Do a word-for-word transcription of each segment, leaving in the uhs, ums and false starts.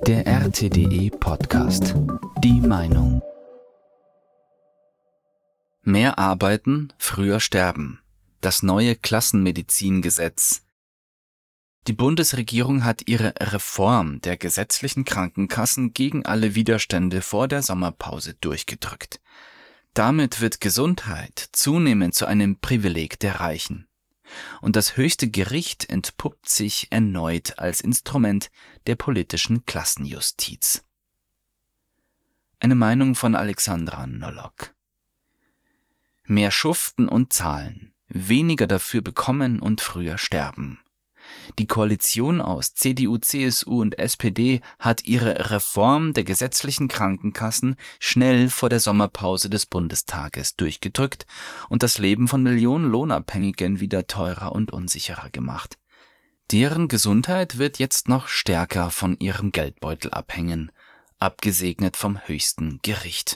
Der R T D E-Podcast. Die Meinung. Mehr arbeiten, früher sterben. Das neue Klassenmedizingesetz. Die Bundesregierung hat ihre Reform der gesetzlichen Krankenkassen gegen alle Widerstände vor der Sommerpause durchgedrückt. Damit wird Gesundheit zunehmend zu einem Privileg der Reichen. Und das höchste Gericht entpuppt sich erneut als Instrument der politischen Klassenjustiz. Eine Meinung von Alexandra Nolok. Mehr schuften und zahlen, weniger dafür bekommen und früher sterben. Die Koalition aus C D U, C S U und S P D hat ihre Reform der gesetzlichen Krankenkassen schnell vor der Sommerpause des Bundestages durchgedrückt und das Leben von Millionen Lohnabhängigen wieder teurer und unsicherer gemacht. Deren Gesundheit wird jetzt noch stärker von ihrem Geldbeutel abhängen, abgesegnet vom höchsten Gericht.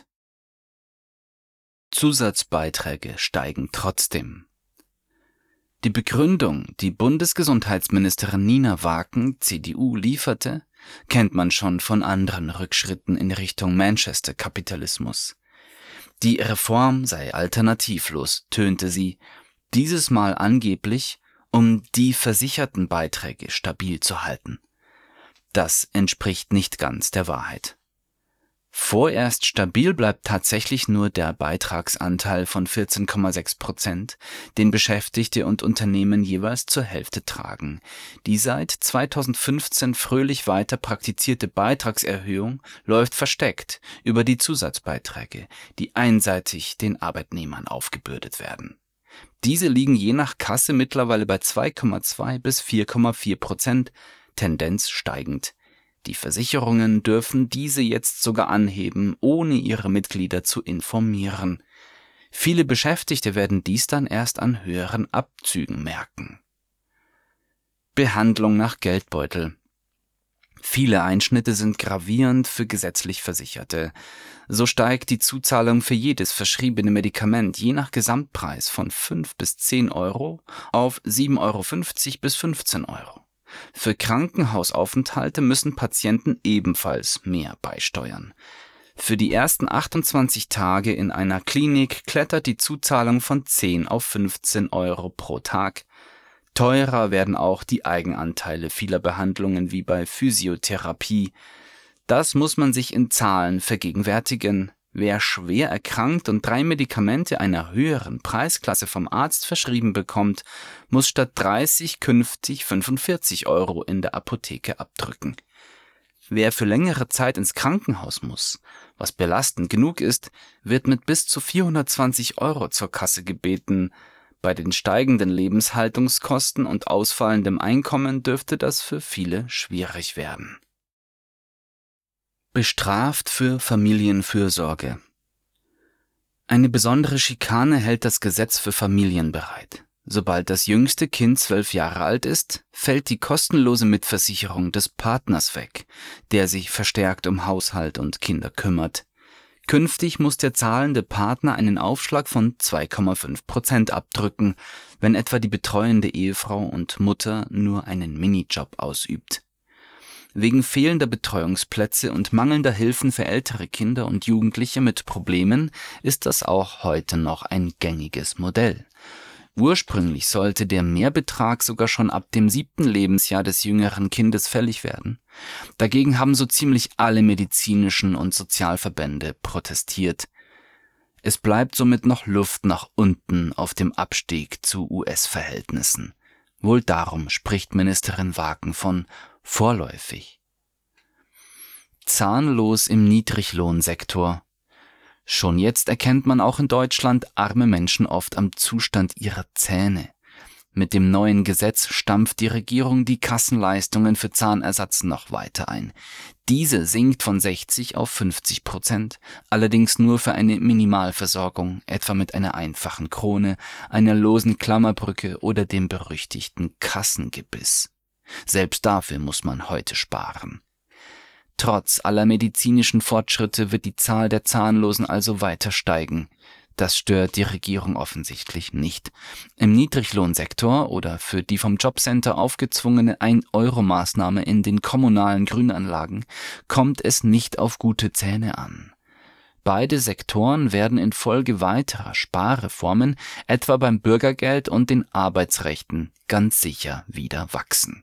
Zusatzbeiträge steigen trotzdem. Die Begründung, die Bundesgesundheitsministerin Nina Waken, C D U, lieferte, kennt man schon von anderen Rückschritten in Richtung Manchester-Kapitalismus. Die Reform sei alternativlos, tönte sie, dieses Mal angeblich, um die versicherten Beiträge stabil zu halten. Das entspricht nicht ganz der Wahrheit. Vorerst stabil bleibt tatsächlich nur der Beitragsanteil von vierzehn Komma sechs Prozent, den Beschäftigte und Unternehmen jeweils zur Hälfte tragen. Die seit zweitausendfünfzehn fröhlich weiter praktizierte Beitragserhöhung läuft versteckt über die Zusatzbeiträge, die einseitig den Arbeitnehmern aufgebürdet werden. Diese liegen je nach Kasse mittlerweile bei zwei Komma zwei bis vier Komma vier Prozent, Tendenz steigend. Die Versicherungen dürfen diese jetzt sogar anheben, ohne ihre Mitglieder zu informieren. Viele Beschäftigte werden dies dann erst an höheren Abzügen merken. Behandlung nach Geldbeutel. Viele Einschnitte sind gravierend für gesetzlich Versicherte. So steigt die Zuzahlung für jedes verschriebene Medikament je nach Gesamtpreis von fünf bis zehn Euro auf sieben Euro fünfzig bis fünfzehn Euro. Für Krankenhausaufenthalte müssen Patienten ebenfalls mehr beisteuern. Für die ersten achtundzwanzig Tage in einer Klinik klettert die Zuzahlung von zehn auf fünfzehn Euro pro Tag. Teurer werden auch die Eigenanteile vieler Behandlungen wie bei Physiotherapie. Das muss man sich in Zahlen vergegenwärtigen. Wer schwer erkrankt und drei Medikamente einer höheren Preisklasse vom Arzt verschrieben bekommt, muss statt dreißig künftig fünfundvierzig Euro in der Apotheke abdrücken. Wer für längere Zeit ins Krankenhaus muss, was belastend genug ist, wird mit bis zu vierhundertzwanzig Euro zur Kasse gebeten. Bei den steigenden Lebenshaltungskosten und ausfallendem Einkommen dürfte das für viele schwierig werden. Bestraft für Familienfürsorge. Eine besondere Schikane hält das Gesetz für Familien bereit. Sobald das jüngste Kind zwölf Jahre alt ist, fällt die kostenlose Mitversicherung des Partners weg, der sich verstärkt um Haushalt und Kinder kümmert. Künftig muss der zahlende Partner einen Aufschlag von zwei Komma fünf Prozent abdrücken, wenn etwa die betreuende Ehefrau und Mutter nur einen Minijob ausübt. Wegen fehlender Betreuungsplätze und mangelnder Hilfen für ältere Kinder und Jugendliche mit Problemen ist das auch heute noch ein gängiges Modell. Ursprünglich sollte der Mehrbetrag sogar schon ab dem siebten Lebensjahr des jüngeren Kindes fällig werden. Dagegen haben so ziemlich alle medizinischen und Sozialverbände protestiert. Es bleibt somit noch Luft nach unten auf dem Abstieg zu U S-Verhältnissen. Wohl darum spricht Ministerin Waken von vorläufig. Zahnlos im Niedriglohnsektor. Schon jetzt erkennt man auch in Deutschland arme Menschen oft am Zustand ihrer Zähne. Mit dem neuen Gesetz stampft die Regierung die Kassenleistungen für Zahnersatz noch weiter ein. Diese sinkt von sechzig auf fünfzig Prozent, allerdings nur für eine Minimalversorgung, etwa mit einer einfachen Krone, einer losen Klammerbrücke oder dem berüchtigten Kassengebiss. Selbst dafür muss man heute sparen. Trotz aller medizinischen Fortschritte wird die Zahl der Zahnlosen also weiter steigen. Das stört die Regierung offensichtlich nicht. Im Niedriglohnsektor oder für die vom Jobcenter aufgezwungene ein-Euro-Maßnahme in den kommunalen Grünanlagen kommt es nicht auf gute Zähne an. Beide Sektoren werden infolge weiterer Sparreformen, etwa beim Bürgergeld und den Arbeitsrechten, ganz sicher wieder wachsen.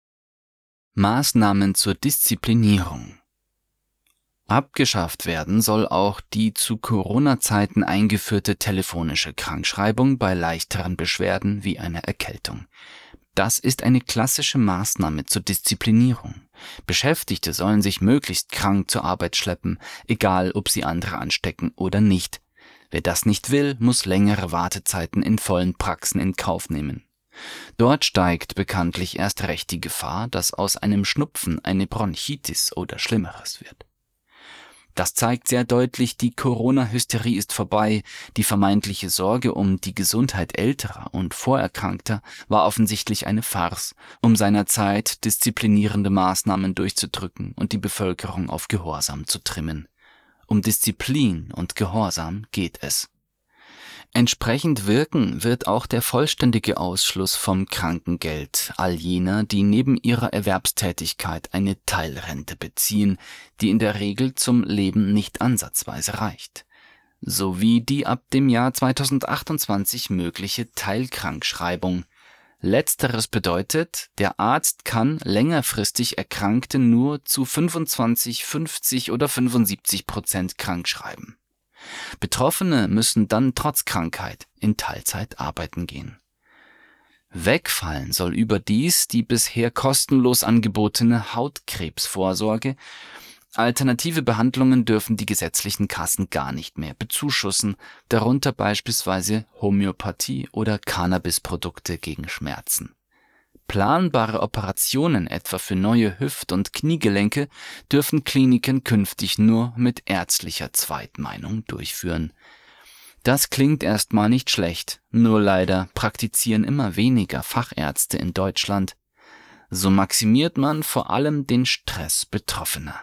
Maßnahmen zur Disziplinierung. Abgeschafft werden soll auch die zu Corona-Zeiten eingeführte telefonische Krankschreibung bei leichteren Beschwerden wie einer Erkältung. Das ist eine klassische Maßnahme zur Disziplinierung. Beschäftigte sollen sich möglichst krank zur Arbeit schleppen, egal ob sie andere anstecken oder nicht. Wer das nicht will, muss längere Wartezeiten in vollen Praxen in Kauf nehmen. Dort steigt bekanntlich erst recht die Gefahr, dass aus einem Schnupfen eine Bronchitis oder Schlimmeres wird. Das zeigt sehr deutlich, die Corona-Hysterie ist vorbei, die vermeintliche Sorge um die Gesundheit Älterer und Vorerkrankter war offensichtlich eine Farce, um seinerzeit disziplinierende Maßnahmen durchzudrücken und die Bevölkerung auf Gehorsam zu trimmen. Um Disziplin und Gehorsam geht es. Entsprechend wirken wird auch der vollständige Ausschluss vom Krankengeld all jener, die neben ihrer Erwerbstätigkeit eine Teilrente beziehen, die in der Regel zum Leben nicht ansatzweise reicht, sowie die ab dem Jahr zweitausendachtundzwanzig mögliche Teilkrankschreibung. Letzteres bedeutet, der Arzt kann längerfristig Erkrankte nur zu fünfundzwanzig, fünfzig oder fünfundsiebzig Prozent krankschreiben. Betroffene müssen dann trotz Krankheit in Teilzeit arbeiten gehen. Wegfallen soll überdies die bisher kostenlos angebotene Hautkrebsvorsorge. Alternative Behandlungen dürfen die gesetzlichen Kassen gar nicht mehr bezuschussen, darunter beispielsweise Homöopathie oder Cannabisprodukte gegen Schmerzen. Planbare Operationen etwa für neue Hüft- und Kniegelenke dürfen Kliniken künftig nur mit ärztlicher Zweitmeinung durchführen. Das klingt erstmal nicht schlecht, nur leider praktizieren immer weniger Fachärzte in Deutschland. So maximiert man vor allem den Stress Betroffener.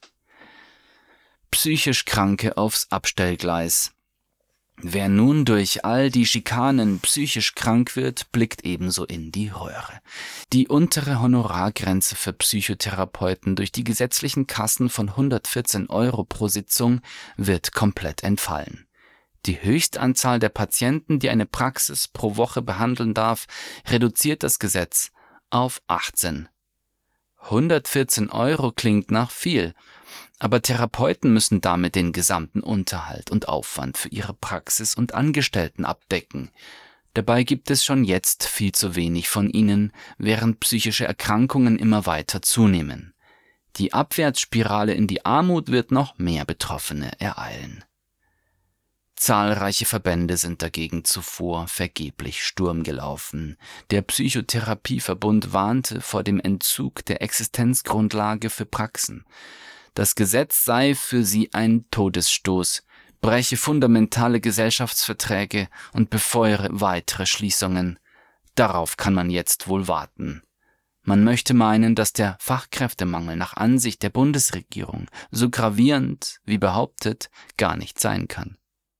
Psychisch Kranke aufs Abstellgleis. Wer nun durch all die Schikanen psychisch krank wird, blickt ebenso in die Röhre. Die untere Honorargrenze für Psychotherapeuten durch die gesetzlichen Kassen von hundertvierzehn Euro pro Sitzung wird komplett entfallen. Die Höchstanzahl der Patienten, die eine Praxis pro Woche behandeln darf, reduziert das Gesetz auf achtzehn. hundertvierzehn Euro klingt nach viel, aber Therapeuten müssen damit den gesamten Unterhalt und Aufwand für ihre Praxis und Angestellten abdecken. Dabei gibt es schon jetzt viel zu wenig von ihnen, während psychische Erkrankungen immer weiter zunehmen. Die Abwärtsspirale in die Armut wird noch mehr Betroffene ereilen. Zahlreiche Verbände sind dagegen zuvor vergeblich Sturm gelaufen. Der Psychotherapieverbund warnte vor dem Entzug der Existenzgrundlage für Praxen. Das Gesetz sei für sie ein Todesstoß, breche fundamentale Gesellschaftsverträge und befeuere weitere Schließungen. Darauf kann man jetzt wohl warten. Man möchte meinen, dass der Fachkräftemangel nach Ansicht der Bundesregierung so gravierend, wie behauptet, gar nicht sein kann.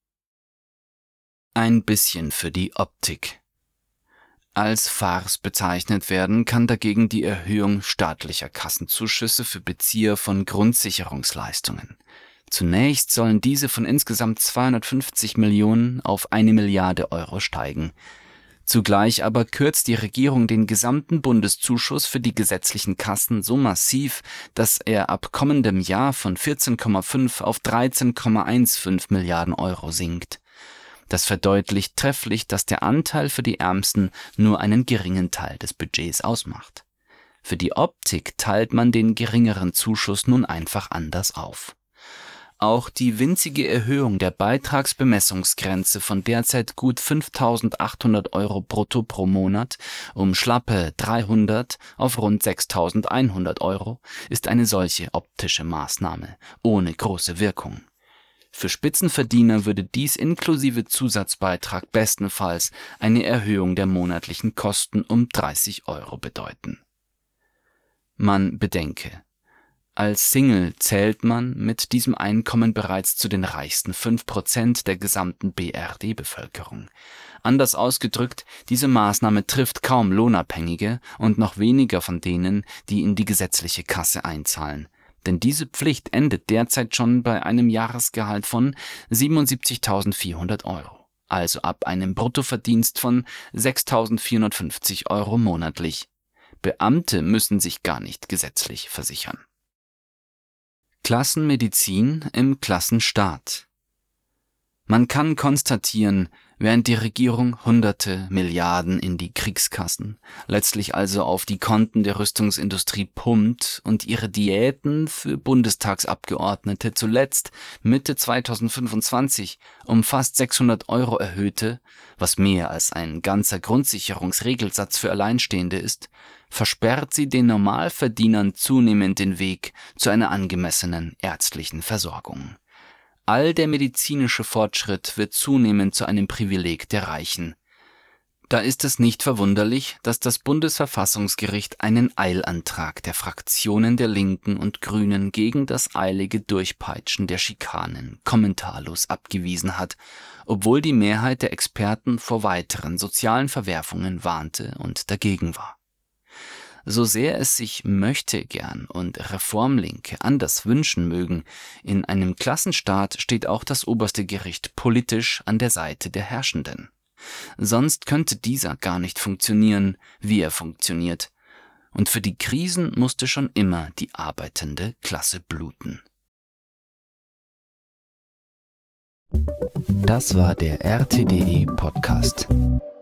Ein bisschen für die Optik. Als Farce bezeichnet werden kann dagegen die Erhöhung staatlicher Kassenzuschüsse für Bezieher von Grundsicherungsleistungen. Zunächst sollen diese von insgesamt zweihundertfünfzig Millionen auf eine Milliarde Euro steigen. Zugleich aber kürzt die Regierung den gesamten Bundeszuschuss für die gesetzlichen Kassen so massiv, dass er ab kommendem Jahr von vierzehn Komma fünf auf dreizehn Komma fünfzehn Milliarden Euro sinkt. Das verdeutlicht trefflich, dass der Anteil für die Ärmsten nur einen geringen Teil des Budgets ausmacht. Für die Optik teilt man den geringeren Zuschuss nun einfach anders auf. Auch die winzige Erhöhung der Beitragsbemessungsgrenze von derzeit gut fünftausendachthundert Euro brutto pro Monat um schlappe dreihundert auf rund sechstausendeinhundert Euro ist eine solche optische Maßnahme ohne große Wirkung. Für Spitzenverdiener würde dies inklusive Zusatzbeitrag bestenfalls eine Erhöhung der monatlichen Kosten um dreißig Euro bedeuten. Man bedenke, Als Single zählt man mit diesem Einkommen bereits zu den reichsten fünf Prozent der gesamten B R D-Bevölkerung. Anders ausgedrückt, diese Maßnahme trifft kaum Lohnabhängige und noch weniger von denen, die in die gesetzliche Kasse einzahlen. Denn diese Pflicht endet derzeit schon bei einem Jahresgehalt von siebenundsiebzigtausendvierhundert Euro, also ab einem Bruttoverdienst von sechstausendvierhundertfünfzig Euro monatlich. Beamte müssen sich gar nicht gesetzlich versichern. Klassenmedizin im Klassenstaat. Man kann konstatieren, während die Regierung hunderte Milliarden in die Kriegskassen, letztlich also auf die Konten der Rüstungsindustrie pumpt und ihre Diäten für Bundestagsabgeordnete zuletzt Mitte zweitausendfünfundzwanzig um fast sechshundert Euro erhöhte, was mehr als ein ganzer Grundsicherungsregelsatz für Alleinstehende ist, versperrt sie den Normalverdienern zunehmend den Weg zu einer angemessenen ärztlichen Versorgung. All der medizinische Fortschritt wird zunehmend zu einem Privileg der Reichen. Da ist es nicht verwunderlich, dass das Bundesverfassungsgericht einen Eilantrag der Fraktionen der Linken und Grünen gegen das eilige Durchpeitschen der Schikanen kommentarlos abgewiesen hat, obwohl die Mehrheit der Experten vor weiteren sozialen Verwerfungen warnte und dagegen war. So sehr es sich Möchtegern und Reformlinke anders wünschen mögen, in einem Klassenstaat steht auch das oberste Gericht politisch an der Seite der Herrschenden. Sonst könnte dieser gar nicht funktionieren, wie er funktioniert. Und für die Krisen musste schon immer die arbeitende Klasse bluten. Das war der R T D E Podcast.